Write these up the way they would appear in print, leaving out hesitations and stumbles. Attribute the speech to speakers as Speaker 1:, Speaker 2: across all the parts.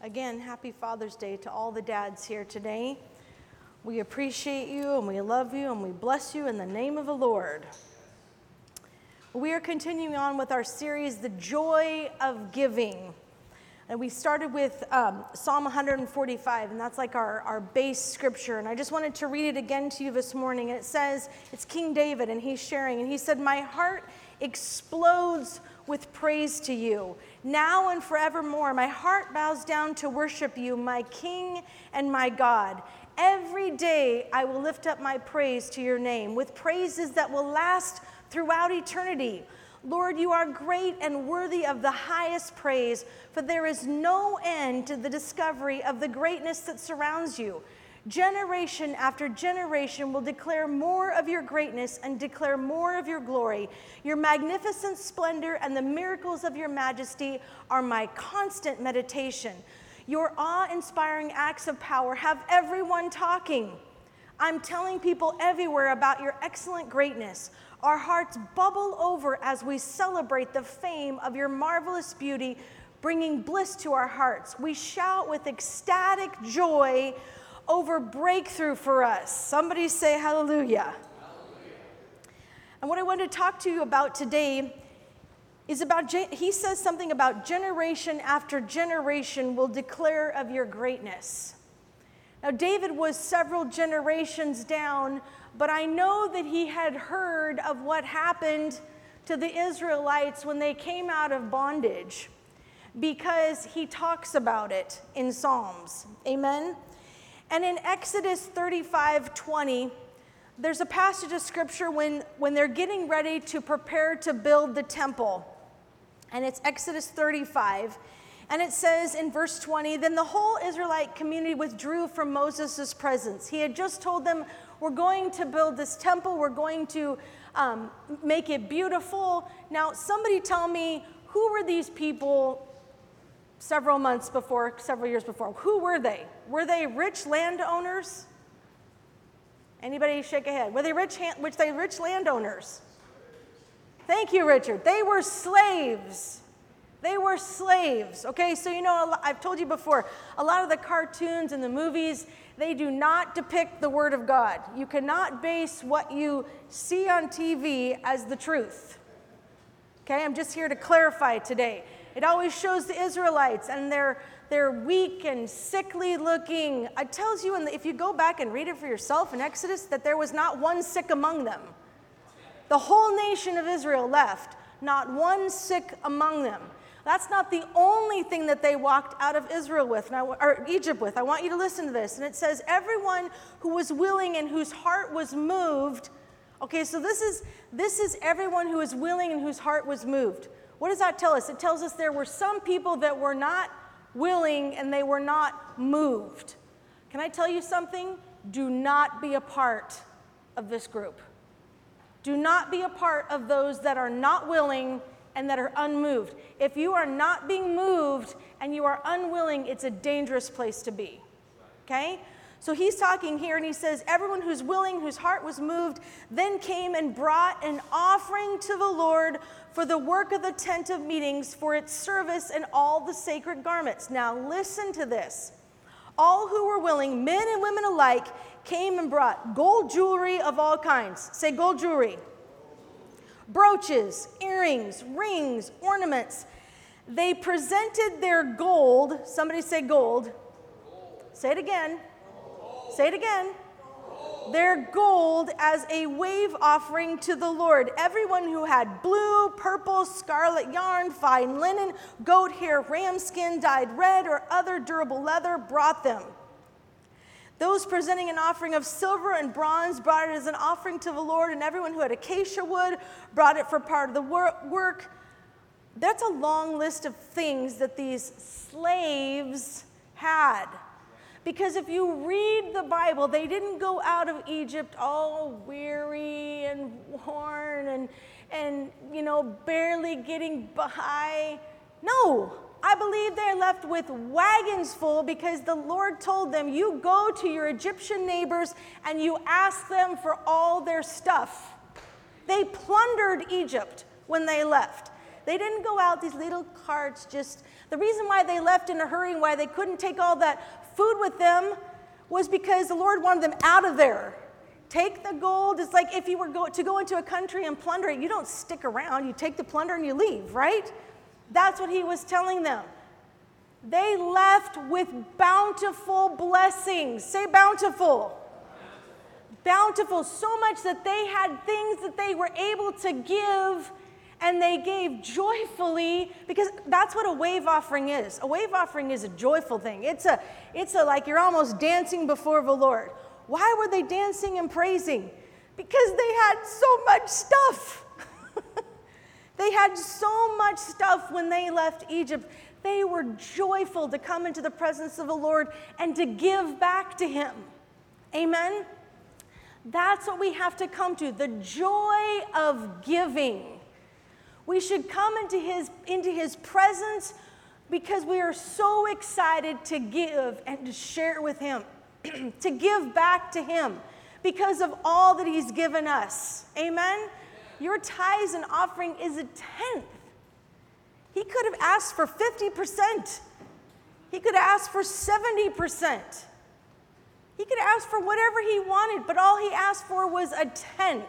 Speaker 1: Again, happy Father's Day to all the dads here today. We appreciate you and we love you and we bless you in the name of the Lord. We are continuing on with our series, The Joy of Giving. And we started with Psalm 145, and that's like our base scripture. And I just wanted to read it again to you this morning. And it says, it's King David, and he's sharing. And he said, "My heart explodes with praise to you. Now and forevermore, my heart bows down to worship you, my King and my God. Every day I will lift up my praise to your name, with praises that will last throughout eternity. Lord, you are great and worthy of the highest praise, for there is no end to the discovery of the greatness that surrounds you. Generation after generation will declare more of your greatness and declare more of your glory. Your magnificent splendor and the miracles of your majesty are my constant meditation. Your awe-inspiring acts of power have everyone talking. I'm telling people everywhere about your excellent greatness. Our hearts bubble over as we celebrate the fame of your marvelous beauty, bringing bliss to our hearts. We shout with ecstatic joy over breakthrough for us." Somebody say hallelujah. Hallelujah. And what I want to talk to you about today is about, he says something about generation after generation will declare of your greatness. Now, David was several generations down, but I know that he had heard of what happened to the Israelites when they came out of bondage, because he talks about it in Psalms. Amen? And in Exodus 35:20, there's a passage of scripture when they're getting ready to prepare to build the temple. And it's Exodus 35. And it says in verse 20, "Then the whole Israelite community withdrew from Moses' presence." He had just told them, we're going to build this temple. We're going to make it beautiful. Now, somebody tell me, who were these people several years before? Who were they? Were they rich landowners? Anybody shake a head? Were they rich landowners? Thank you, Richard. They were slaves. They were slaves. Okay, so I've told you before, a lot of the cartoons and the movies, they do not depict the Word of God. You cannot base what you see on TV as the truth. Okay, I'm just here to clarify today. It always shows the Israelites, and they're weak and sickly looking. It tells you, if you go back and read it for yourself in Exodus, that there was not one sick among them. The whole nation of Israel left, not one sick among them. That's not the only thing that they walked out of Israel with, or Egypt with. I want you to listen to this. And it says, everyone who was willing and whose heart was moved. Okay, so this is everyone who was willing and whose heart was moved. What does that tell us? It tells us there were some people that were not willing and they were not moved. Can I tell you something? Do not be a part of this group. Do not be a part of those that are not willing and that are unmoved. If you are not being moved and you are unwilling, it's a dangerous place to be. Okay? So he's talking here and he says, everyone who's willing, whose heart was moved, then came and brought an offering to the Lord for the work of the tent of meetings, for its service and all the sacred garments. Now listen to this. All who were willing, men and women alike, came and brought gold jewelry of all kinds. Say gold jewelry. Brooches, earrings, rings, ornaments. They presented their gold. Somebody say gold. Say it again. Say it again. Their gold as a wave offering to the Lord. Everyone who had blue, purple, scarlet yarn, fine linen, goat hair, ram skin, dyed red, or other durable leather brought them. Those presenting an offering of silver and bronze brought it as an offering to the Lord, and everyone who had acacia wood brought it for part of the work. That's a long list of things that these slaves had. Because if you read the Bible, they didn't go out of Egypt all weary and worn and barely getting by. No, I believe they're left with wagons full, because the Lord told them, you go to your Egyptian neighbors and you ask them for all their stuff. They plundered Egypt when they left. They didn't go out, these little carts, the reason why they left in a hurry and why they couldn't take all that food with them was because the Lord wanted them out of there. Take the gold. It's like if you were to go into a country and plunder it, you don't stick around. You take the plunder and you leave, right? That's what he was telling them. They left with bountiful blessings. Say bountiful. Bountiful, so much that they had things that they were able to give, and they gave joyfully, because that's what a wave offering is. A wave offering is a joyful thing. It's a like you're almost dancing before the Lord. Why were they dancing and praising? Because they had so much stuff. They had so much stuff when they left Egypt. They were joyful to come into the presence of the Lord and to give back to him. Amen? That's what we have to come to, the joy of giving. We should come into his presence because we are so excited to give and to share with him, to give back to him because of all that he's given us. Amen? Your tithes and offering is a tenth. He could have asked for 50%. He could have asked for 70%. He could have asked for whatever he wanted, but all he asked for was a tenth.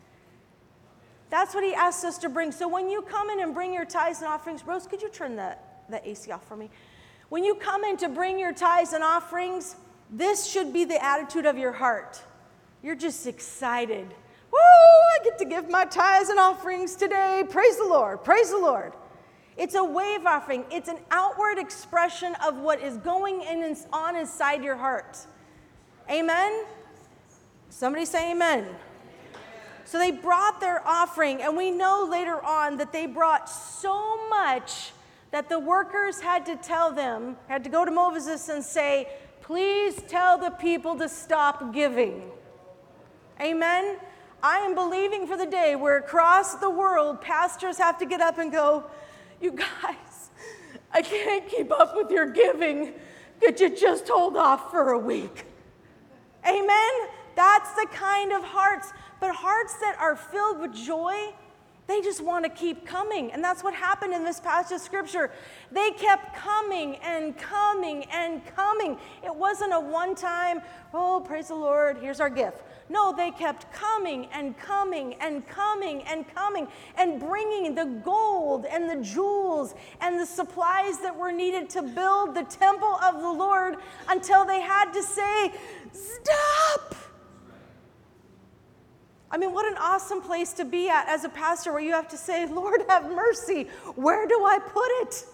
Speaker 1: That's what he asked us to bring. So when you come in and bring your tithes and offerings, Rose, could you turn the AC off for me? When you come in to bring your tithes and offerings, this should be the attitude of your heart. You're just excited. Woo, I get to give my tithes and offerings today. Praise the Lord. Praise the Lord. It's a wave offering. It's an outward expression of what is going on inside your heart. Amen? Somebody say amen. So they brought their offering, and we know later on that they brought so much that the workers had to go to Moses and say, please tell the people to stop giving. Amen? I am believing for the day where across the world, pastors have to get up and go, you guys, I can't keep up with your giving. Could you just hold off for a week? Amen? That's the kind of hearts. But hearts that are filled with joy, they just want to keep coming. And that's what happened in this passage of Scripture. They kept coming and coming and coming. It wasn't a one-time, oh, praise the Lord, here's our gift. No, they kept coming and coming and coming and coming and bringing the gold and the jewels and the supplies that were needed to build the temple of the Lord until they had to say, stop. I mean, what an awesome place to be at as a pastor where you have to say, Lord, have mercy. Where do I put it?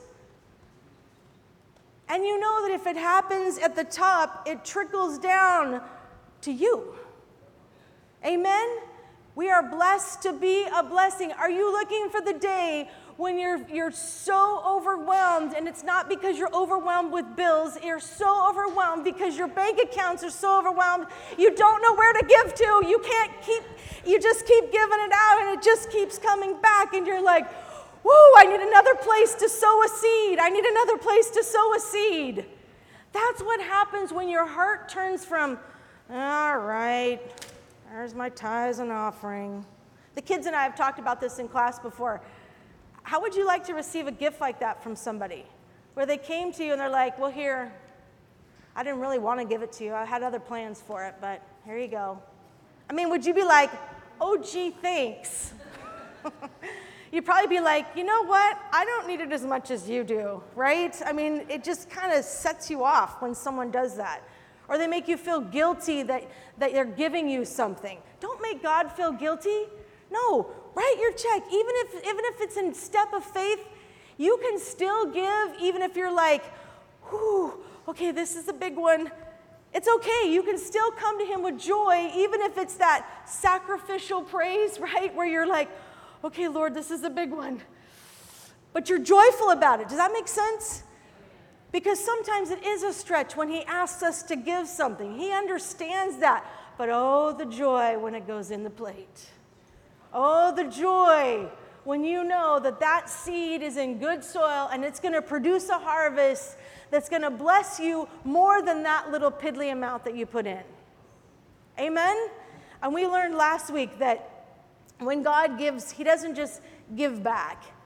Speaker 1: And you know that if it happens at the top, it trickles down to you. Amen? We are blessed to be a blessing. Are you looking for the day when you're so overwhelmed, and it's not because you're overwhelmed with bills, you're so overwhelmed because your bank accounts are so overwhelmed, you don't know where to give to, you just keep giving it out, and it just keeps coming back, and you're like, whoa, I need another place to sow a seed. I need another place to sow a seed. That's what happens when your heart turns from, all right, there's my tithes and offering. The kids and I have talked about this in class before. How would you like to receive a gift like that from somebody? Where they came to you and they're like, well, here, I didn't really want to give it to you. I had other plans for it, but here you go. I mean, would you be like, oh, gee, thanks? You'd probably be like, you know what? I don't need it as much as you do, right? I mean, it just kind of sets you off when someone does that. Or they make you feel guilty that they're giving you something. Don't make God feel guilty. No, write your check. Even if it's in step of faith, you can still give even if you're like, whew, okay, this is a big one. It's okay. You can still come to him with joy, even if it's that sacrificial praise, right? Where you're like, okay, Lord, this is a big one. But you're joyful about it. Does that make sense? Because sometimes it is a stretch when he asks us to give something. He understands that. But oh, the joy when it goes in the plate. Oh, the joy when you know that that seed is in good soil and it's going to produce a harvest that's going to bless you more than that little piddly amount that you put in. Amen? And we learned last week that when God gives, he doesn't just give back.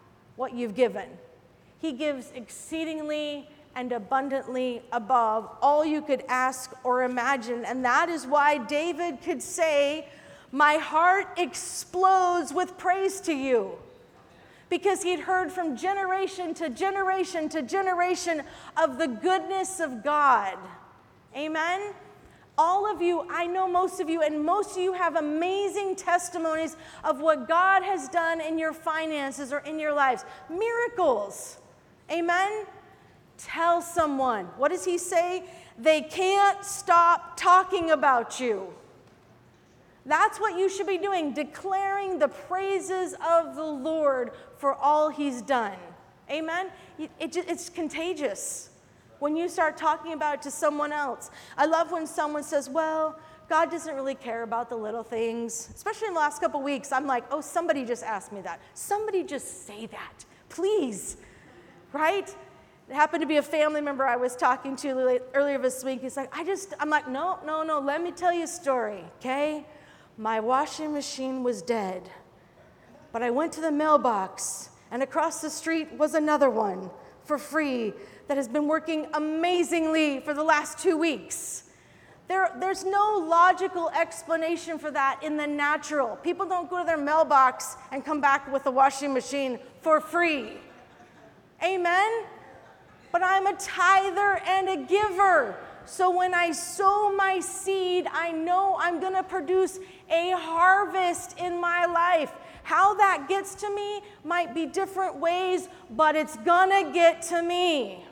Speaker 1: what you've given. He gives exceedingly and abundantly above all you could ask or imagine. And that is why David could say, my heart explodes with praise to you. Because he'd heard from generation to generation to generation of the goodness of God. Amen? All of you, I know most of you, and most of you have amazing testimonies of what God has done in your finances or in your lives. Miracles. Amen? Tell someone. What does he say? They can't stop talking about you. That's what you should be doing, declaring the praises of the Lord for all he's done. Amen? It's contagious when you start talking about it to someone else. I love when someone says, well, God doesn't really care about the little things. Especially in the last couple weeks, I'm like, oh, somebody just asked me that. Somebody just say that, please. Right? It happened to be a family member I was talking to earlier this week. He's like, I'm like, no, let me tell you a story, okay? My washing machine was dead, but I went to the mailbox, and across the street was another one for free that has been working amazingly for the last 2 weeks. There's no logical explanation for that in the natural. People don't go to their mailbox and come back with a washing machine for free. Amen? But I'm a tither and a giver. So when I sow my seed, I know I'm going to produce a harvest in my life. How that gets to me might be different ways, but it's going to get to me.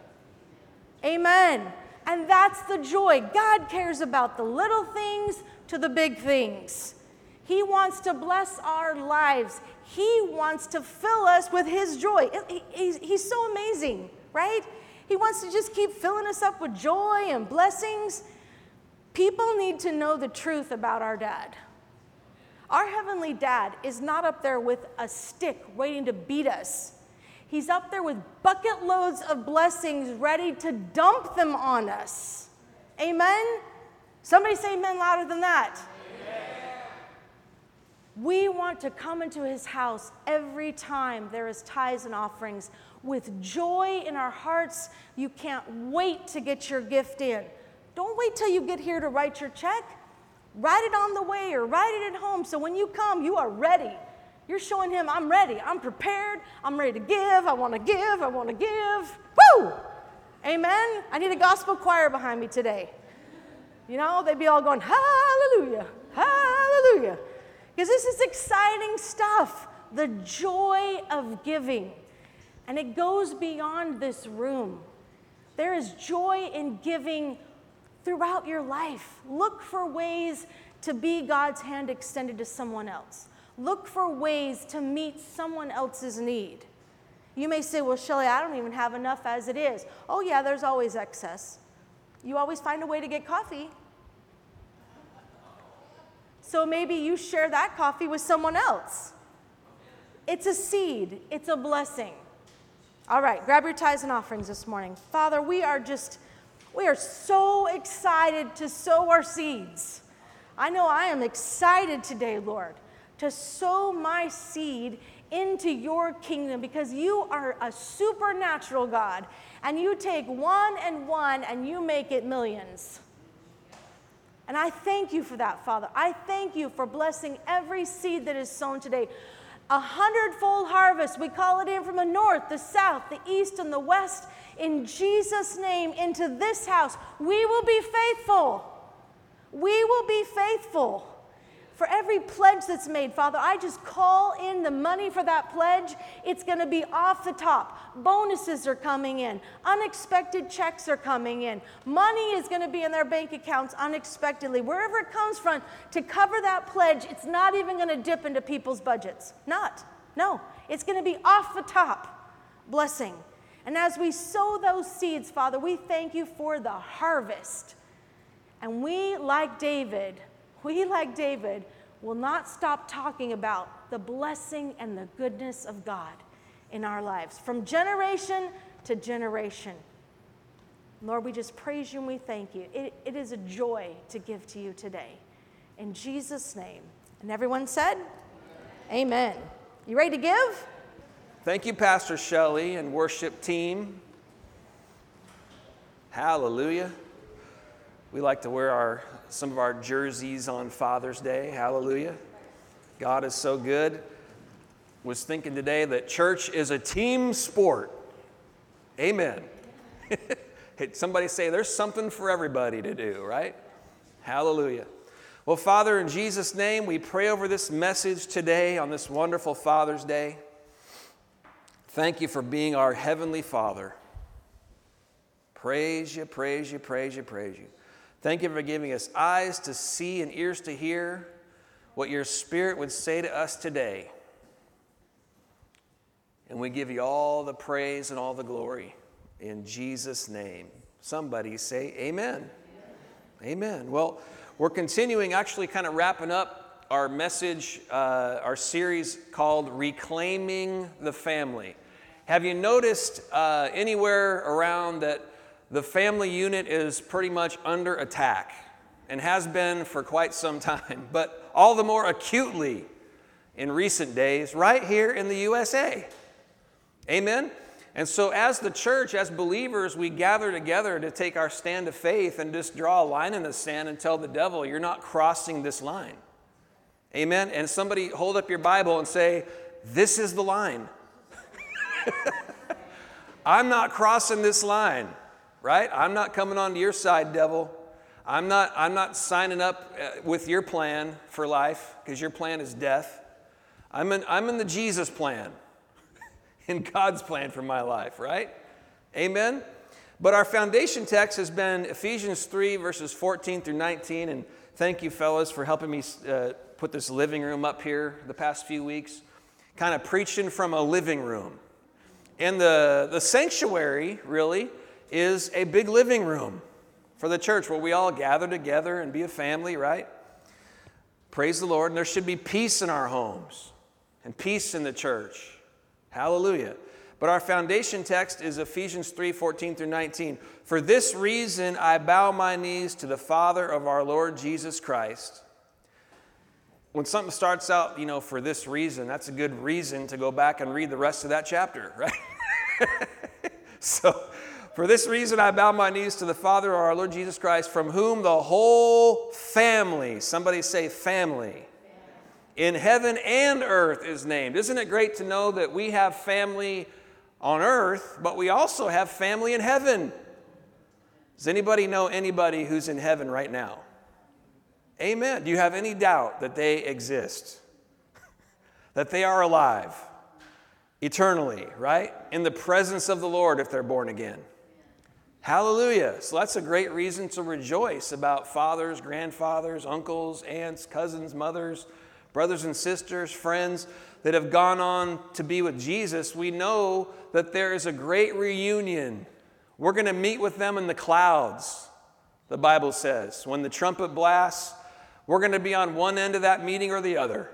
Speaker 1: Amen. And that's the joy. God cares about the little things to the big things. He wants to bless our lives. He wants to fill us with his joy. He's so amazing, right? He wants to just keep filling us up with joy and blessings. People need to know the truth about our dad. Our heavenly dad is not up there with a stick waiting to beat us. He's up there with bucket loads of blessings ready to dump them on us. Amen? Somebody say amen louder than that. Amen. We want to come into his house every time there is tithes and offerings with joy in our hearts. You can't wait to get your gift in. Don't wait till you get here to write your check. Write it on the way or write it at home so when you come, you are ready. You're showing him, I'm ready, I'm prepared, I'm ready to give, I want to give, I want to give. Woo! Amen? I need a gospel choir behind me today. You know, they'd be all going, hallelujah, hallelujah. Because this is exciting stuff, the joy of giving. And it goes beyond this room. There is joy in giving throughout your life. Look for ways to be God's hand extended to someone else. Look for ways to meet someone else's need. You may say, well, Shelley, I don't even have enough as it is. Oh, yeah, there's always excess. You always find a way to get coffee. So maybe you share that coffee with someone else. It's a seed. It's a blessing. All right, grab your tithes and offerings this morning. Father, we are so excited to sow our seeds. I know I am excited today, Lord, to sow my seed into your kingdom because you are a supernatural God and you take one and you make it millions. And I thank you for that, Father. I thank you for blessing every seed that is sown today. 100-fold harvest. We call it in from the north, the south, the east, and the west. In Jesus' name, into this house, we will be faithful. We will be faithful. For every pledge that's made, Father, I just call in the money for that pledge. It's going to be off the top. Bonuses are coming in. Unexpected checks are coming in. Money is going to be in their bank accounts unexpectedly. Wherever it comes from, to cover that pledge, it's not even going to dip into people's budgets. No. It's going to be off the top blessing. And as we sow those seeds, Father, we thank you for the harvest. And we, like David, will not stop talking about the blessing and the goodness of God in our lives from generation to generation. Lord, we just praise you and we thank you. It is a joy to give to you today. In Jesus' name. And everyone said, Amen. You ready to give?
Speaker 2: Thank you, Pastor Shelley and worship team. Hallelujah. We like to wear some of our jerseys on Father's Day. Hallelujah. God is so good. Was thinking today that church is a team sport. Amen. Somebody say there's something for everybody to do, right? Hallelujah. Well, Father, in Jesus' name, we pray over this message today on this wonderful Father's Day. Thank you for being our Heavenly Father. Praise you, praise you, praise you, praise you. Thank you for giving us eyes to see and ears to hear what your Spirit would say to us today. And we give you all the praise and all the glory in Jesus' name. Somebody say amen. Amen. Well, we're continuing, actually kind of wrapping up our message, our series called Reclaiming the Family. Have you noticed anywhere around that the family unit is pretty much under attack and has been for quite some time, but all the more acutely in recent days right here in the USA? Amen? And so as the church, as believers, we gather together to take our stand of faith and just draw a line in the sand and tell the devil, you're not crossing this line. Amen? And somebody hold up your Bible and say, this is the line. I'm not crossing this line, right? I'm not coming onto your side, devil. I'm not signing up with your plan for life because your plan is death. I'm in the Jesus plan. In God's plan for my life, right? Amen? But our foundation text has been Ephesians 3, verses 14 through 19. And thank you, fellas, for helping me put this living room up here the past few weeks. Kind of preaching from a living room. And the sanctuary, really, is a big living room for the church where we all gather together and be a family, right? Praise the Lord. And there should be peace in our homes and peace in the church. Hallelujah. But our foundation text is Ephesians 3, 14 through 19. For this reason I bow my knees to the Father of our Lord Jesus Christ. When something starts out, for this reason, that's a good reason to go back and read the rest of that chapter, right? So, for this reason I bow my knees to the Father of our Lord Jesus Christ, from whom the whole family, somebody say family, in heaven and earth is named. Isn't it great to know that we have family on earth, but we also have family in heaven? Does anybody know anybody who's in heaven right now? Amen. Do you have any doubt that they exist? That they are alive eternally, right? In the presence of the Lord if they're born again. Hallelujah. So that's a great reason to rejoice about fathers, grandfathers, uncles, aunts, cousins, mothers, brothers and sisters, friends that have gone on to be with Jesus. We know that there is a great reunion. We're going to meet with them in the clouds, the Bible says. When the trumpet blasts, we're going to be on one end of that meeting or the other.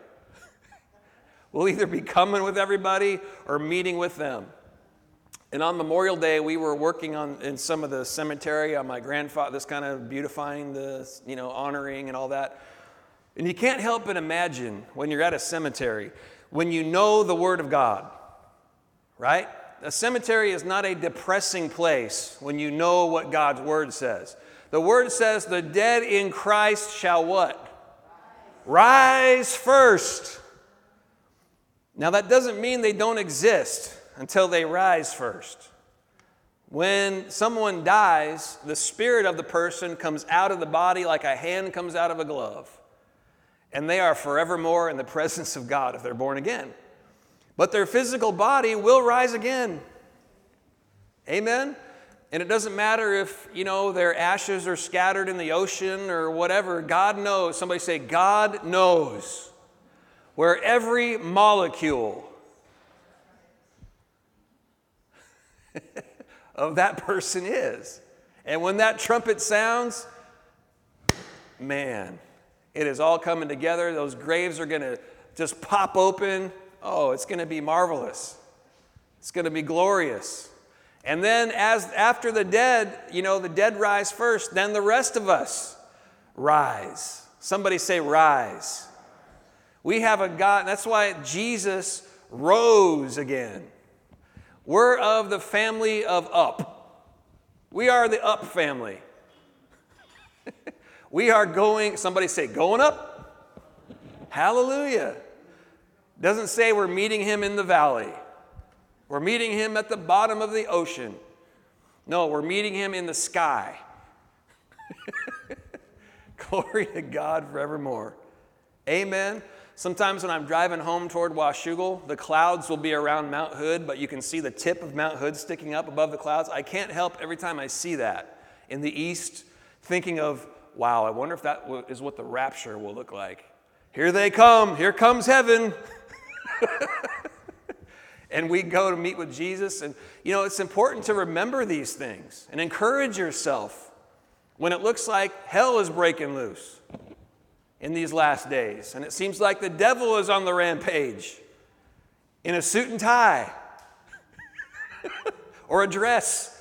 Speaker 2: We'll either be coming with everybody or meeting with them. And on Memorial Day, we were working in some of the cemetery on my grandfather, this kind of beautifying the, honoring and all that. And you can't help but imagine when you're at a cemetery, when you know the Word of God, right? A cemetery is not a depressing place when you know what God's Word says. The Word says the dead in Christ shall what? Rise first. Now that doesn't mean they don't exist until they rise first. When someone dies, the spirit of the person comes out of the body like a hand comes out of a glove. And they are forevermore in the presence of God if they're born again. But their physical body will rise again. Amen? And it doesn't matter if, their ashes are scattered in the ocean or whatever. God knows. Somebody say, God knows where every molecule of that person is. And when that trumpet sounds, man, it is all coming together. Those graves are going to just pop open. Oh, it's going to be marvelous. It's going to be glorious. And then after the dead, the dead rise first, then the rest of us rise. Somebody say rise. We have a God, that's why Jesus rose again. We're of the family of Up. We are the Up family. We are going, somebody say, going up. Hallelujah. Doesn't say we're meeting him in the valley. We're meeting him at the bottom of the ocean. No, we're meeting him in the sky. Glory to God forevermore. Amen. Sometimes when I'm driving home toward Washougal, the clouds will be around Mount Hood, but you can see the tip of Mount Hood sticking up above the clouds. I can't help every time I see that in the east thinking of, wow, I wonder if that is what the rapture will look like. Here they come. Here comes heaven. And we go to meet with Jesus. And, you know, it's important to remember these things and encourage yourself when it looks like hell is breaking loose in these last days. And it seems like the devil is on the rampage in a suit and tie or a dress.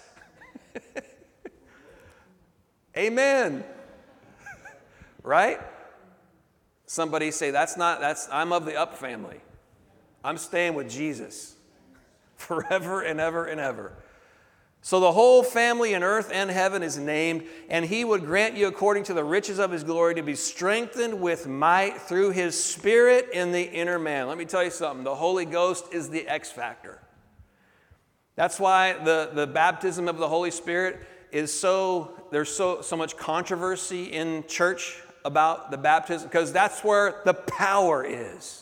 Speaker 2: Amen. Right? Somebody say, I'm of the Up family. I'm staying with Jesus forever and ever and ever. So the whole family in earth and heaven is named, and he would grant you according to the riches of his glory to be strengthened with might through his Spirit in the inner man. Let me tell you something. The Holy Ghost is the X factor. That's why the baptism of the Holy Spirit is there's so much controversy in church about the baptism, because that's where the power is.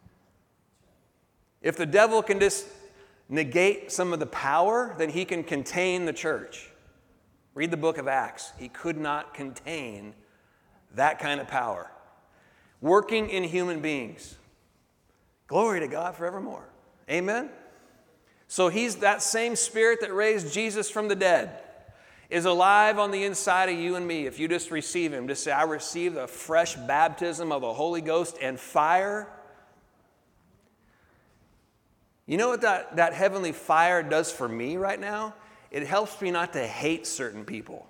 Speaker 2: If the devil can just negate some of the power, then he can contain the church. Read the book of Acts. He could not contain that kind of power. Working in human beings. Glory to God forevermore. Amen? So he's that same Spirit that raised Jesus from the dead is alive on the inside of you and me. If you just receive him, just say, I receive the fresh baptism of the Holy Ghost and fire. You know what that heavenly fire does for me right now? It helps me not to hate certain people.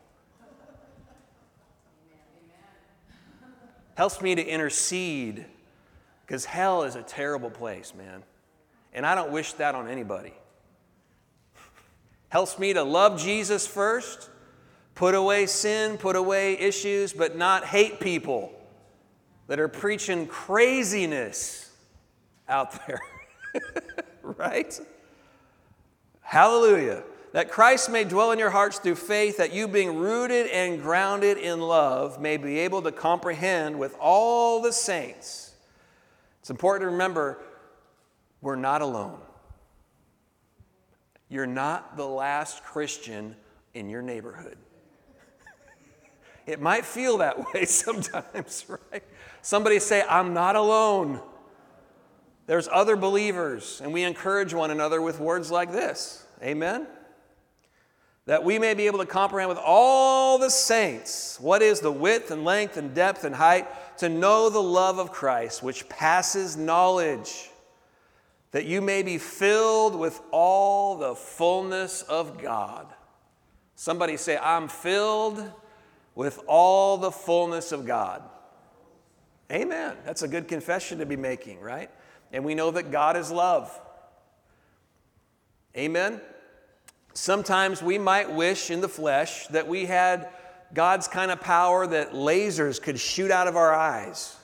Speaker 2: Helps me to intercede, because hell is a terrible place, man. And I don't wish that on anybody. Helps me to love Jesus first, put away sin, put away issues, but not hate people that are preaching craziness out there. Right? Hallelujah. That Christ may dwell in your hearts through faith, that you being rooted and grounded in love may be able to comprehend with all the saints. It's important to remember, we're not alone. You're not the last Christian in your neighborhood. It might feel that way sometimes, right? Somebody say, I'm not alone. There's other believers, and we encourage one another with words like this. Amen? That we may be able to comprehend with all the saints what is the width and length and depth and height, to know the love of Christ, which passes knowledge, that you may be filled with all the fullness of God. Somebody say, I'm filled with all the fullness of God. Amen. That's a good confession to be making, right? And we know that God is love. Amen? Sometimes we might wish in the flesh that we had God's kind of power that lasers could shoot out of our eyes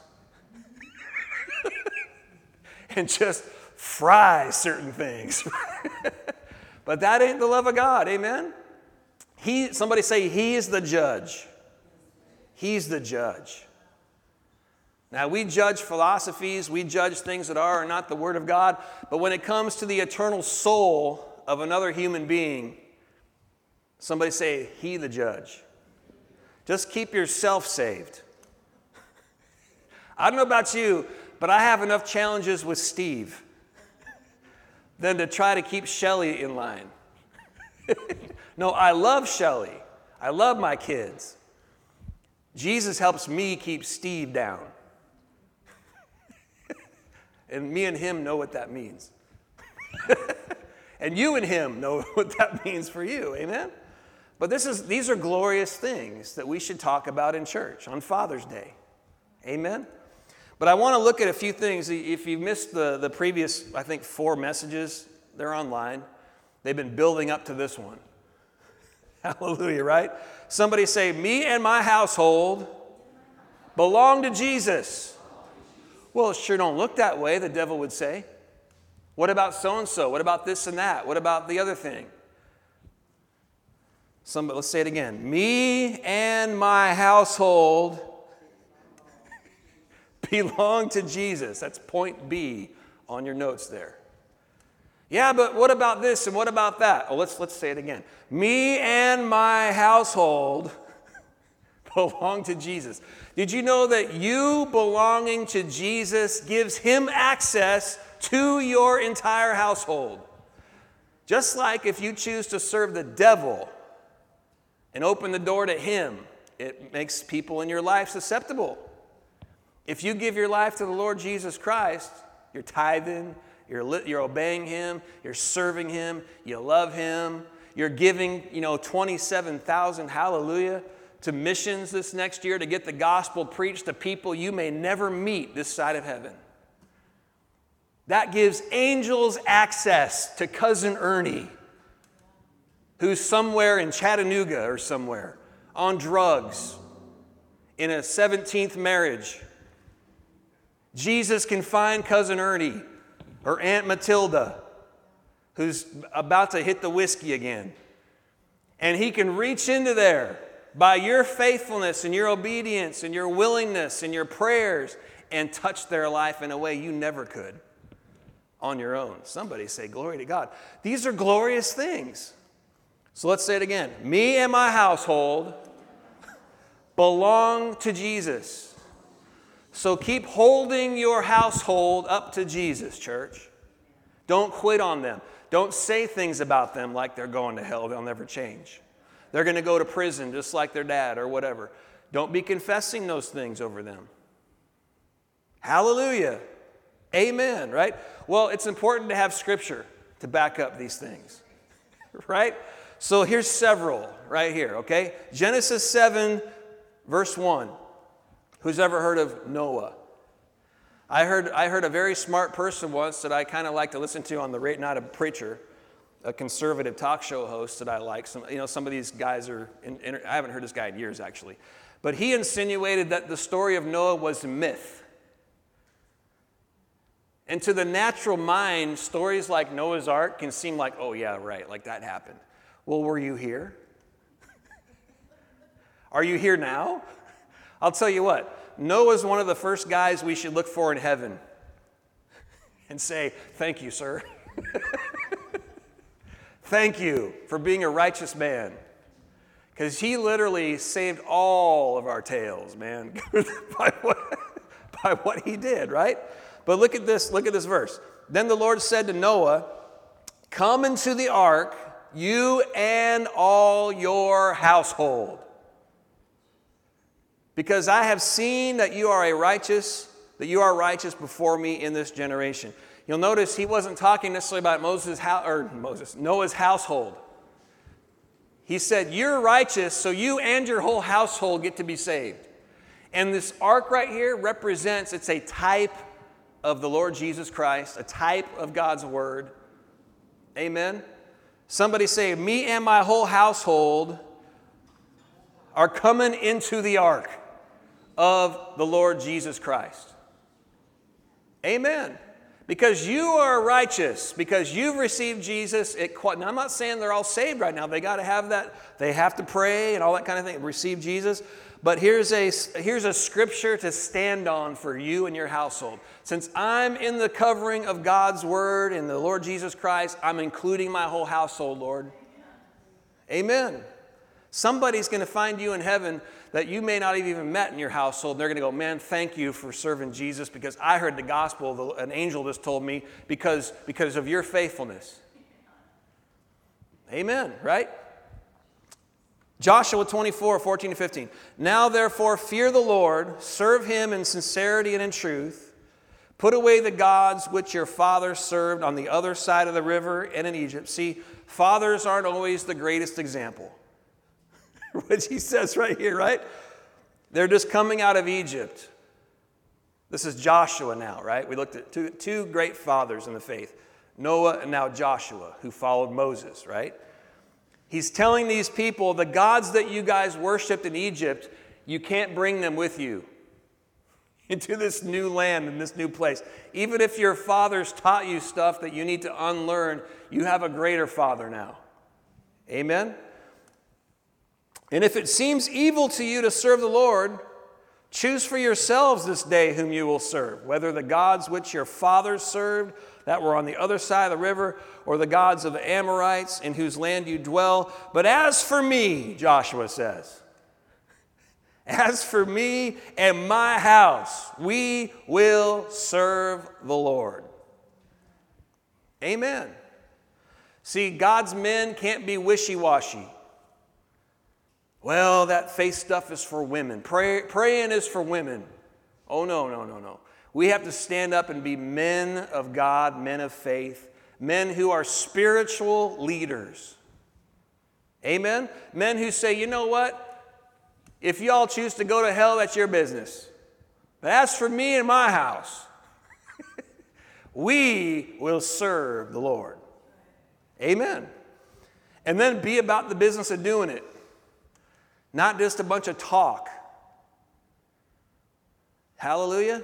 Speaker 2: and just fry certain things. But that ain't the love of God. Amen? Somebody say, he is the judge. He's the judge. Now, we judge philosophies, we judge things that are or not the Word of God, but when it comes to the eternal soul of another human being, somebody say, he the judge. Just keep yourself saved. I don't know about you, but I have enough challenges with Steve than to try to keep Shelley in line. No, I love Shelley. I love my kids. Jesus helps me keep Steve down. And me and him know what that means. And you and him know what that means for you. Amen? But these are glorious things that we should talk about in church on Father's Day. Amen? But I want to look at a few things. If you missed the previous, I think, 4 messages, they're online. They've been building up to this one. Hallelujah, right? Somebody say, me and my household belong to Jesus. Well, it sure don't look that way, the devil would say. What about so-and-so? What about this and that? What about the other thing? Let's say it again. Me and my household belong to Jesus. That's point B on your notes there. Yeah, but what about this and what about that? Oh, let's say it again. Me and my household belong to Jesus. Did you know that you belonging to Jesus gives him access to your entire household? Just like if you choose to serve the devil and open the door to him, it makes people in your life susceptible. If you give your life to the Lord Jesus Christ, you're tithing, you're obeying him, you're serving him, you love him, you're giving, 27,000, hallelujah, to missions this next year to get the gospel preached to people you may never meet this side of heaven. That gives angels access to Cousin Ernie, who's somewhere in Chattanooga or somewhere on drugs, in a 17th marriage. Jesus can find Cousin Ernie or Aunt Matilda, who's about to hit the whiskey again. And he can reach into there by your faithfulness and your obedience and your willingness and your prayers and touch their life in a way you never could on your own. Somebody say, glory to God. These are glorious things. So let's say it again. Me and my household belong to Jesus. So keep holding your household up to Jesus, church. Don't quit on them. Don't say things about them like they're going to hell. They'll never change. They're going to go to prison just like their dad or whatever. Don't be confessing those things over them. Hallelujah. Amen, right? Well, it's important to have scripture to back up these things, right? So here's several right here, okay? Genesis 7, verse 1. Who's ever heard of Noah? I heard a very smart person once that I kind of like to listen to on the rate, not a preacher, a conservative talk show host that I like. Some of these guys are, I haven't heard this guy in years actually, but he insinuated that the story of Noah was a myth. And to the natural mind, stories like Noah's Ark can seem like, oh yeah, right, like that happened. Well, were you here? Are you here now? I'll tell you what, Noah's one of the first guys we should look for in heaven and say, thank you, sir. Thank you for being a righteous man. Because he literally saved all of our tails, man, by what he did, right? But look at this verse. Then the Lord said to Noah, come into the ark, you and all your household. Because I have seen that you are righteous before me in this generation. You'll notice he wasn't talking necessarily about Noah's household. He said, you're righteous, so you and your whole household get to be saved. And this ark right here represents, it's a type of the Lord Jesus Christ, a type of God's word. Amen? Somebody say, me and my whole household are coming into the ark of the Lord Jesus Christ. Amen. Because you are righteous, because you've received Jesus. Now, I'm not saying they're all saved right now. They got to have that. They have to pray and all that kind of thing, receive Jesus. But here's a scripture to stand on for you and your household. Since I'm in the covering of God's word and the Lord Jesus Christ, I'm including my whole household, Lord. Amen. Somebody's going to find you in heaven that you may not have even met in your household. And they're going to go, man, thank you for serving Jesus because I heard the gospel, an angel just told me, because of your faithfulness. Amen, right? Joshua 24, 14 to 15. Now therefore fear the Lord, serve him in sincerity and in truth. Put away the gods which your fathers served on the other side of the river and in Egypt. See, fathers aren't always the greatest example. Which he says right here, right? They're just coming out of Egypt. This is Joshua now, right? We looked at two great fathers in the faith. Noah, and now Joshua, who followed Moses, right? He's telling these people, the gods that you guys worshipped in Egypt, you can't bring them with you into this new land and this new place. Even if your fathers taught you stuff that you need to unlearn, you have a greater Father now. Amen? And if it seems evil to you to serve the Lord, choose for yourselves this day whom you will serve, whether the gods which your fathers served that were on the other side of the river, or the gods of the Amorites in whose land you dwell. But as for me, Joshua says, as for me and my house, we will serve the Lord. Amen. See, God's men can't be wishy-washy. Well, that faith stuff is for women. Praying is for women. Oh, no. We have to stand up and be men of God, men of faith, men who are spiritual leaders. Amen? Men who say, you know what? If y'all choose to go to hell, that's your business. But as for me and my house, we will serve the Lord. Amen. And then be about the business of doing it. Not just a bunch of talk. Hallelujah.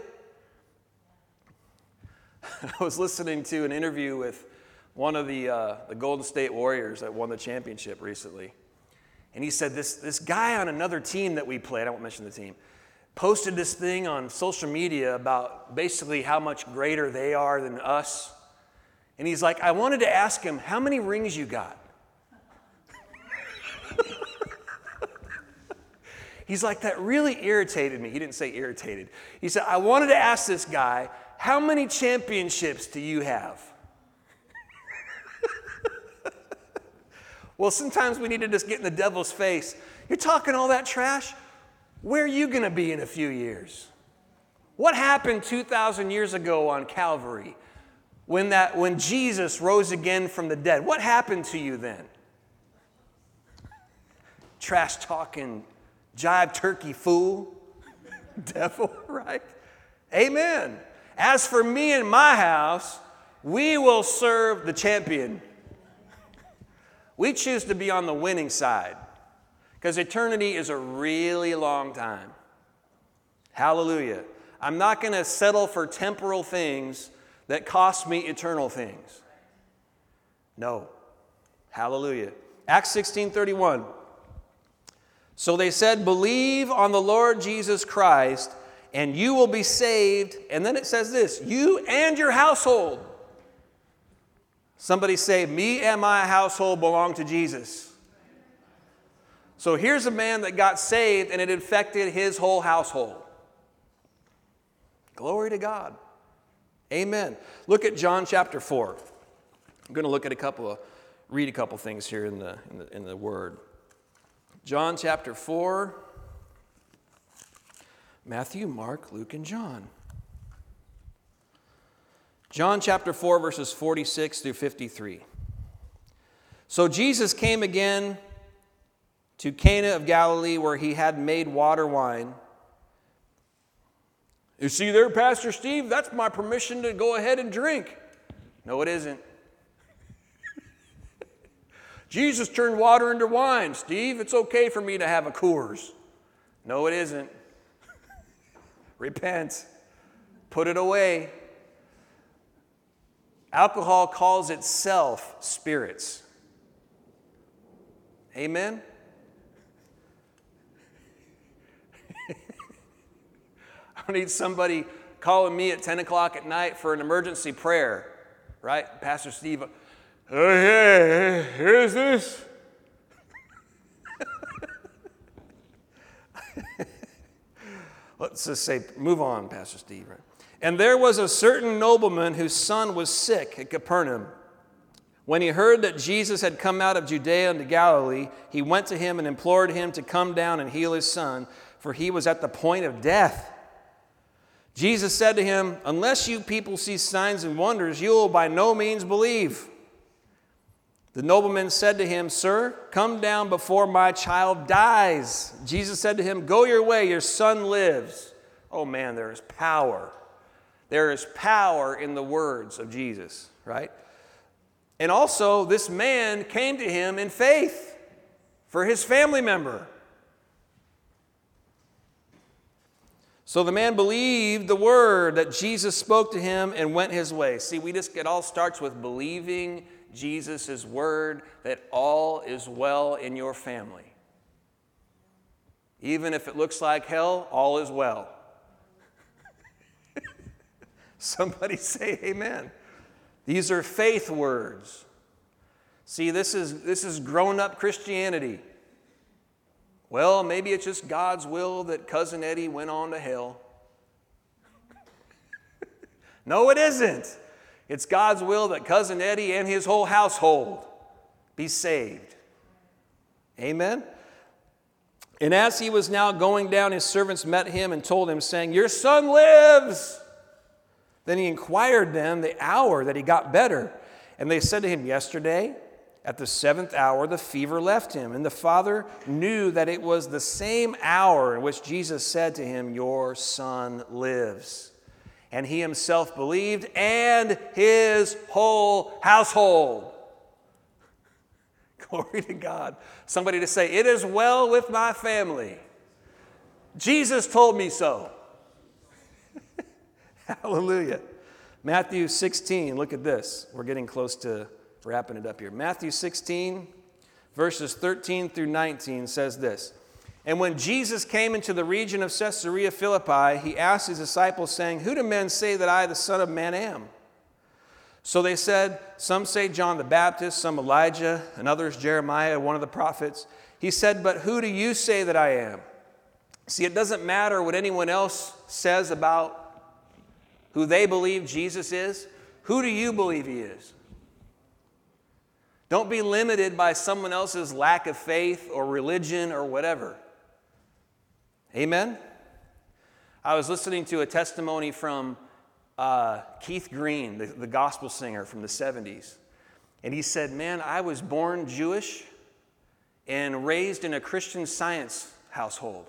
Speaker 2: I was listening to an interview with one of the Golden State Warriors that won the championship recently. And he said this guy on another team that we played, I won't mention the team, posted this thing on social media about basically how much greater they are than us. And he's like, I wanted to ask him, how many rings you got? He's like, that really irritated me. He didn't say irritated. He said, I wanted to ask this guy, how many championships do you have? Well, sometimes we need to just get in the devil's face. You're talking all that trash? Where are you going to be in a few years? What happened 2,000 years ago on Calvary when Jesus rose again from the dead? What happened to you then? Trash talking, jive turkey fool, devil, right? Amen. As for me and my house, we will serve the champion. We choose to be on the winning side because eternity is a really long time. Hallelujah. I'm not going to settle for temporal things that cost me eternal things. No. Hallelujah. Acts 16:31. So they said, believe on the Lord Jesus Christ, and you will be saved. And then it says this, you and your household. Somebody say, me and my household belong to Jesus. So here's a man that got saved, and it infected his whole household. Glory to God. Amen. Look at John chapter 4. I'm going to look at read a couple things here in the Word. John chapter 4, Matthew, Mark, Luke, and John. John chapter 4, verses 46 through 53. So Jesus came again to Cana of Galilee, where he had made water wine. You see there, Pastor Steve, that's my permission to go ahead and drink. No, it isn't. Jesus turned water into wine. Steve, it's okay for me to have a Coors. No, it isn't. Repent. Put it away. Alcohol calls itself spirits. Amen? I don't need somebody calling me at 10 o'clock at night for an emergency prayer, right? Pastor Steve, hey, here's this. Let's just say, move on, Pastor Steve. Right? And there was a certain nobleman whose son was sick at Capernaum. When he heard that Jesus had come out of Judea into Galilee, he went to him and implored him to come down and heal his son, for he was at the point of death. Jesus said to him, unless you people see signs and wonders, you will by no means believe. The nobleman said to him, sir, come down before my child dies. Jesus said to him, go your way, your son lives. Oh man, there is power. There is power in the words of Jesus, right? And also, this man came to him in faith for his family member. So the man believed the word that Jesus spoke to him and went his way. See, it all starts with believing Jesus' word that all is well in your family. Even if it looks like hell, all is well. Somebody say amen. These are faith words. See, this is grown-up Christianity. Well, maybe it's just God's will that Cousin Eddie went on to hell. No, it isn't. It's God's will that Cousin Eddie and his whole household be saved. Amen? And as he was now going down, his servants met him and told him, saying, "Your son lives." Then he inquired them the hour that he got better. And they said to him, "Yesterday, at the 7th hour, the fever left him." And the father knew that it was the same hour in which Jesus said to him, "Your son lives." And he himself believed, and his whole household. Glory to God. Somebody to say, "It is well with my family. Jesus told me so." Hallelujah. Matthew 16, look at this. We're getting close to wrapping it up here. Matthew 16, verses 13 through 19 says this. And when Jesus came into the region of Caesarea Philippi, he asked his disciples, saying, "Who do men say that I, the Son of Man, am?" So they said, "Some say John the Baptist, some Elijah, and others Jeremiah, one of the prophets." He said, "But who do you say that I am?" See, it doesn't matter what anyone else says about who they believe Jesus is. Who do you believe he is? Don't be limited by someone else's lack of faith or religion or whatever. Amen? I was listening to a testimony from Keith Green, the gospel singer from the 70s. And he said, "Man, I was born Jewish and raised in a Christian Science household."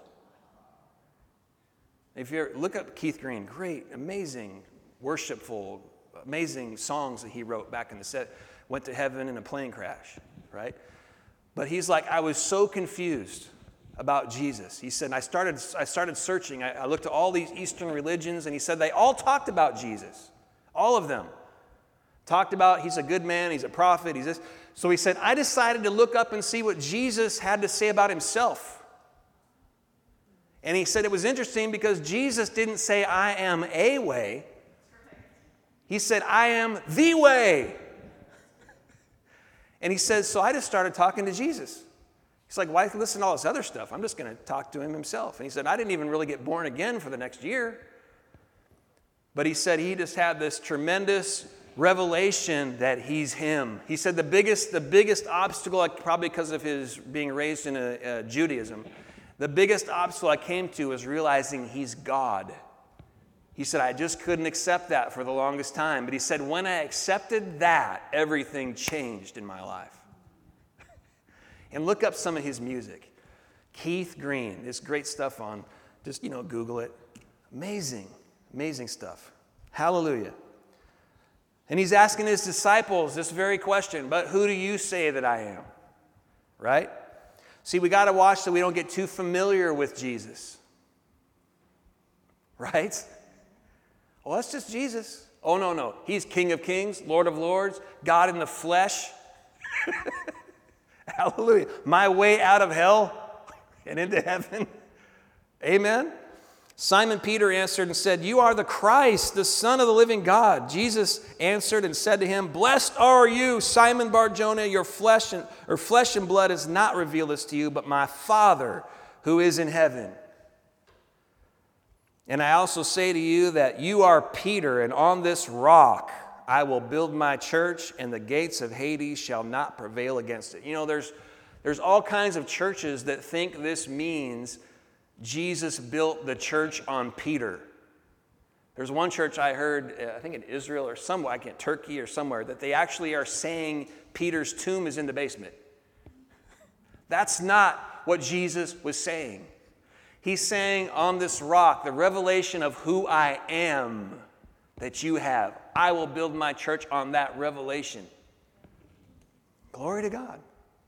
Speaker 2: If you look up Keith Green, great, amazing, worshipful, amazing songs that he wrote back in the set. Went to heaven in a plane crash, right? But he's like, I was so confused about Jesus. He said, I started searching. I looked at all these Eastern religions, and he said they all talked about Jesus. All of them talked about he's a good man, he's a prophet, he's this. So he said, I decided to look up and see what Jesus had to say about himself. And he said it was interesting because Jesus didn't say, I am a way. He said, I am the way. And he says, so I just started talking to Jesus. He's like, why listen to all this other stuff? I'm just going to talk to him himself. And he said, I didn't even really get born again for the next year. But he said he just had this tremendous revelation that he's him. He said the biggest obstacle, probably because of his being raised in Judaism, the biggest obstacle I came to was realizing he's God. He said, I just couldn't accept that for the longest time. But he said, when I accepted that, everything changed in my life. And look up some of his music. Keith Green, this great stuff on, just, Google it. Amazing, amazing stuff. Hallelujah. And he's asking his disciples this very question, but who do you say that I am? Right? See, we got to watch so we don't get too familiar with Jesus. Right? Well, that's just Jesus. Oh, no. He's King of Kings, Lord of Lords, God in the flesh. Hallelujah. My way out of hell and into heaven. Amen. Simon Peter answered and said, you are the Christ, the Son of the living God. Jesus answered and said to him, blessed are you, Simon Bar-Jonah, your flesh and blood has not revealed this to you, but my Father who is in heaven. And I also say to you that you are Peter, and on this rock I will build my church, and the gates of Hades shall not prevail against it. There's all kinds of churches that think this means Jesus built the church on Peter. There's one church I heard, I think in Israel or somewhere, Turkey or somewhere, that they actually are saying Peter's tomb is in the basement. That's not what Jesus was saying. He's saying on this rock, the revelation of who I am that you have, I will build my church on that revelation. Glory to God.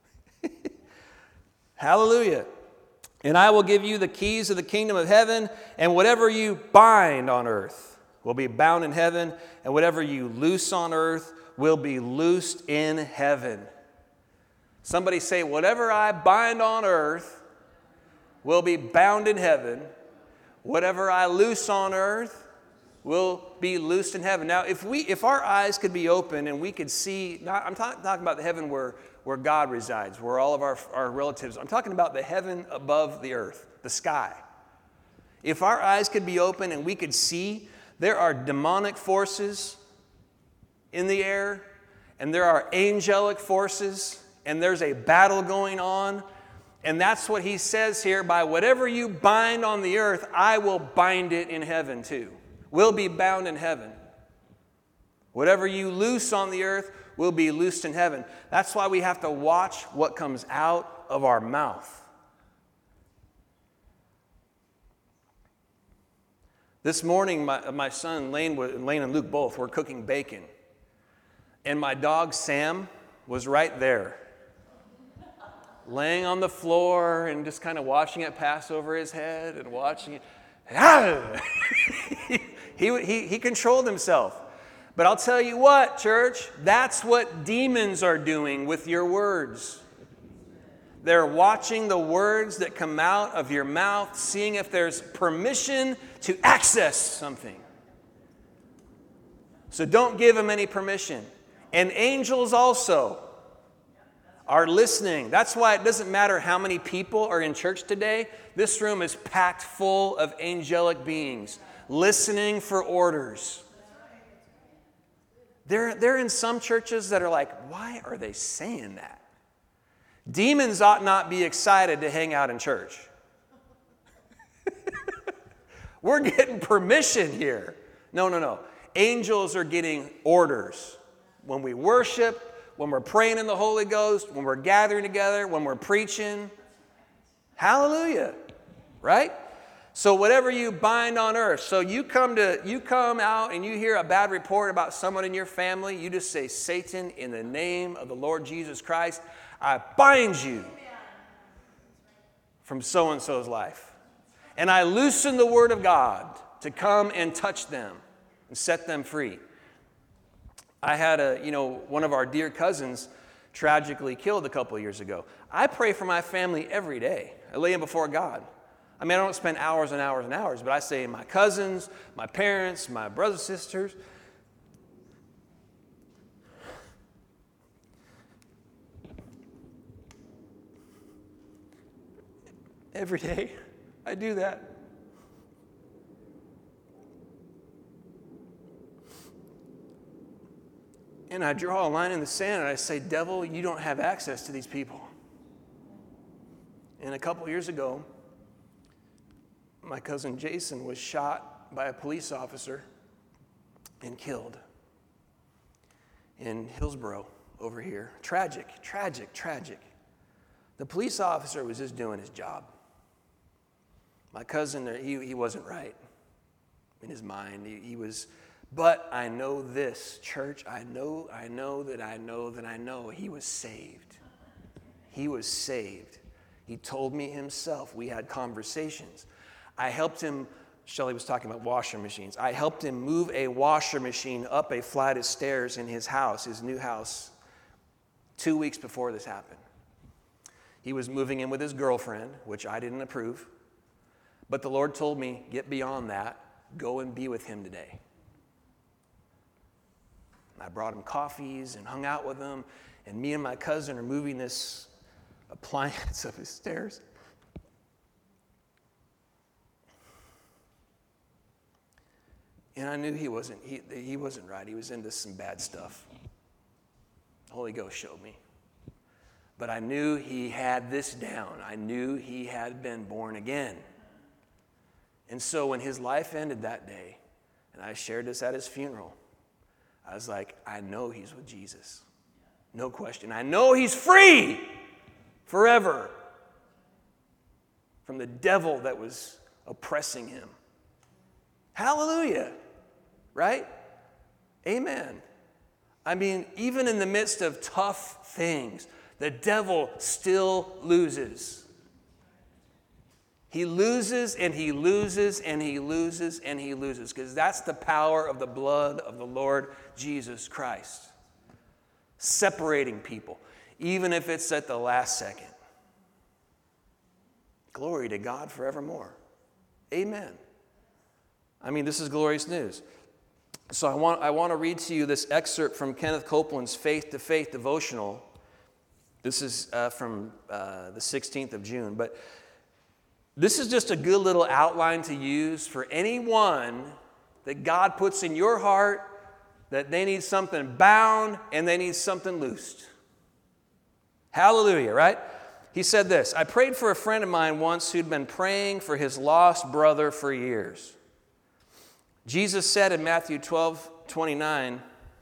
Speaker 2: Hallelujah. And I will give you the keys of the kingdom of heaven, and whatever you bind on earth will be bound in heaven, and whatever you loose on earth will be loosed in heaven. Somebody say, whatever I bind on earth will be bound in heaven. Whatever I loose on earth will be loosed in heaven. Now, if our eyes could be open and we could see, I'm talking about the heaven where God resides, where all of our relatives, I'm talking about the heaven above the earth, the sky. If our eyes could be open and we could see, there are demonic forces in the air, and there are angelic forces, and there's a battle going on. And that's what he says here, by whatever you bind on the earth, I will bind it in heaven too. Will be bound in heaven. Whatever you loose on the earth will be loosed in heaven. That's why we have to watch what comes out of our mouth. This morning, my son, Lane and Luke both were cooking bacon. And my dog, Sam, was right there, laying on the floor and just kind of watching it pass over his head and watching it. He controlled himself. But I'll tell you what, church, that's what demons are doing with your words. They're watching the words that come out of your mouth, seeing if there's permission to access something. So don't give them any permission. And angels also are listening. That's why it doesn't matter how many people are in church today. This room is packed full of angelic beings listening for orders. They're in some churches that are like, why are they saying that? Demons ought not be excited to hang out in church. We're getting permission here. No. Angels are getting orders. When we worship, when we're praying in the Holy Ghost, when we're gathering together, when we're preaching. Hallelujah. Right? So whatever you bind on earth. So you come out and you hear a bad report about someone in your family, you just say, Satan, in the name of the Lord Jesus Christ, I bind you from so-and-so's life. And I loosen the word of God to come and touch them and set them free. I had one of our dear cousins tragically killed a couple of years ago. I pray for my family every day. I lay them before God. I mean, I don't spend hours and hours and hours, but I say my cousins, my parents, my brothers, sisters. Every day, I do that. And I draw a line in the sand and I say, devil, you don't have access to these people. And a couple years ago, my cousin Jason was shot by a police officer and killed in Hillsboro over here. Tragic. The police officer was just doing his job. My cousin, he wasn't right in his mind. He was, but I know this, church, I know he was saved. He was saved. He told me himself. We had conversations. I helped him, Shelley was talking about washer machines. I helped him move a washer machine up a flight of stairs in his house, his new house, 2 weeks before this happened. He was moving in with his girlfriend, which I didn't approve. But the Lord told me, get beyond that. Go and be with him today. I brought him coffees and hung out with him. And me and my cousin are moving this appliance up his stairs. And I knew he wasn't right. He was into some bad stuff. The Holy Ghost showed me. But I knew he had this down. I knew he had been born again. And so when his life ended that day, and I shared this at his funeral, I was like, I know he's with Jesus. No question. I know he's free forever from the devil that was oppressing him. Hallelujah. Right? Amen. I mean, even in the midst of tough things, the devil still loses. He loses and he loses and he loses and he loses, because that's the power of the blood of the Lord Jesus Christ. Separating people, even if it's at the last second. Glory to God forevermore. Amen. I mean, this is glorious news. So I want to read to you this excerpt from Kenneth Copeland's Faith to Faith devotional. This is from the 16th of June. But this is just a good little outline to use for anyone that God puts in your heart that they need something bound and they need something loosed. Hallelujah, right? He said this: I prayed for a friend of mine once who'd been praying for his lost brother for years. Jesus said in Matthew 12:29,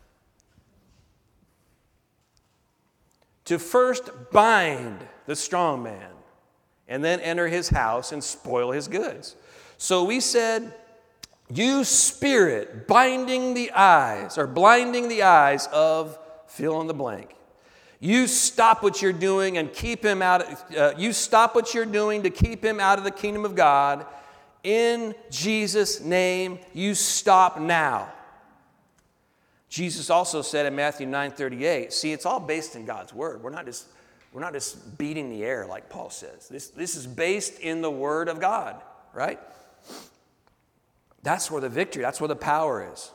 Speaker 2: to first bind the strong man and then enter his house and spoil his goods. So we said, you spirit blinding the eyes of fill in the blank. You stop what you're doing and keep him out. You stop what you're doing to keep him out of the kingdom of God. In Jesus' name, you stop now. Jesus also said in Matthew 9:38, see, it's all based in God's word. We're not just beating the air like Paul says. This is based in the word of God, right? That's where the victory, that's where the power is.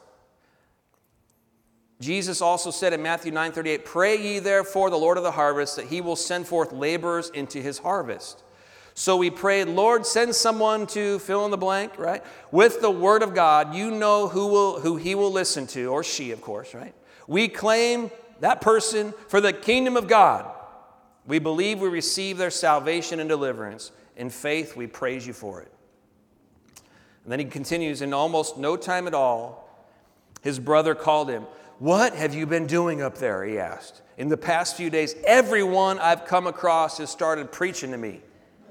Speaker 2: Jesus also said in Matthew 9:38, pray ye therefore the Lord of the harvest that he will send forth laborers into his harvest. So we prayed, Lord, send someone to fill in the blank, right? With the word of God, you know who he will listen to, or she, of course, right? We claim that person for the kingdom of God. We believe we receive their salvation and deliverance. In faith, we praise you for it. And then he continues, in almost no time at all, his brother called him. What have you been doing up there, he asked. In the past few days, everyone I've come across has started preaching to me.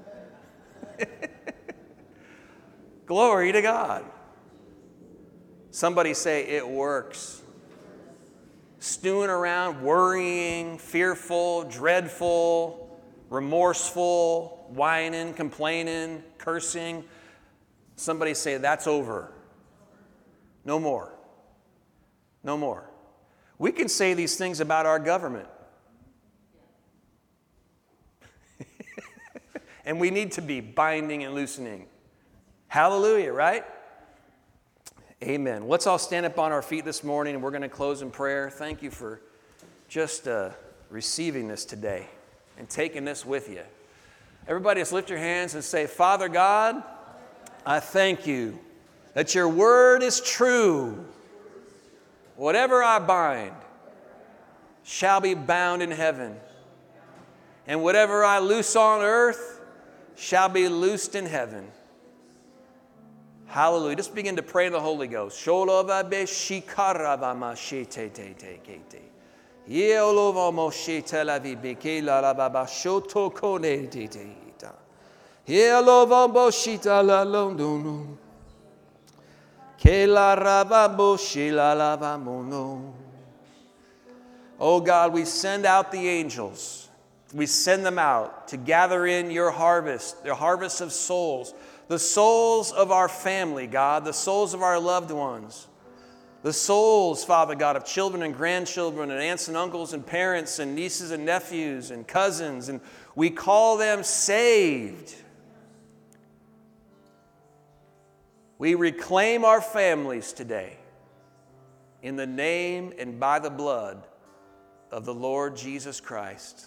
Speaker 2: Glory to God. Somebody say, it works. Stewing around, worrying, fearful, dreadful, remorseful, whining, complaining, cursing. Somebody say, that's over. No more. No more. We can say these things about our government. And we need to be binding and loosening. Hallelujah, right? Amen. Let's all stand up on our feet this morning, and we're going to close in prayer. Thank you for just receiving this today and taking this with you. Everybody, just lift your hands and say, Father God, I thank you that your word is true. Whatever I bind shall be bound in heaven, and whatever I loose on earth shall be loosed in heaven. Hallelujah. Just begin to pray in the Holy Ghost. Oh God, we send out the angels. We send them out to gather in your harvest, the harvest of souls, the souls of our family, God, the souls of our loved ones, the souls, Father God, of children and grandchildren and aunts and uncles and parents and nieces and nephews and cousins, and we call them saved. We reclaim our families today in the name and by the blood of the Lord Jesus Christ.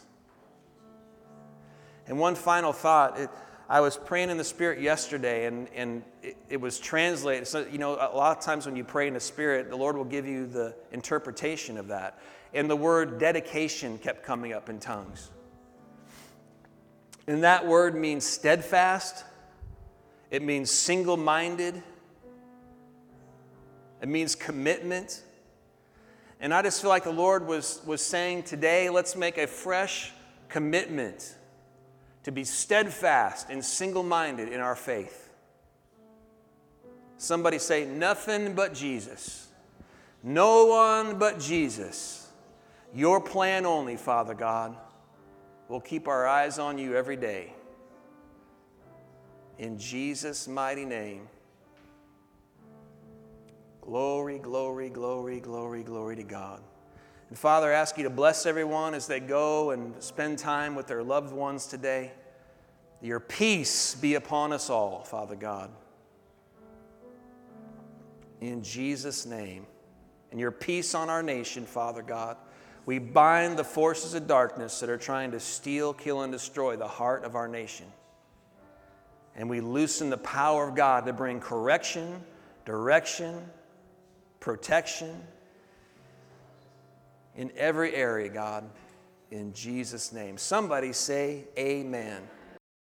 Speaker 2: And one final thought. I was praying in the Spirit yesterday, and it was translated. So, you know, a lot of times when you pray in the Spirit, the Lord will give you the interpretation of that. And the word dedication kept coming up in tongues. And that word means steadfast. It means single-minded. It means commitment. And I just feel like the Lord was saying today, let's make a fresh commitment to be steadfast and single-minded in our faith. Somebody say, nothing but Jesus. No one but Jesus. Your plan only, Father God. We'll keep our eyes on you every day. In Jesus' mighty name. Glory, glory, glory, glory, glory to God. And Father, I ask you to bless everyone as they go and spend time with their loved ones today. Your peace be upon us all, Father God. In Jesus' name. And your peace on our nation, Father God. We bind the forces of darkness that are trying to steal, kill, and destroy the heart of our nation. And we loosen the power of God to bring correction, direction, protection in every area, God. In Jesus' name. Somebody say amen.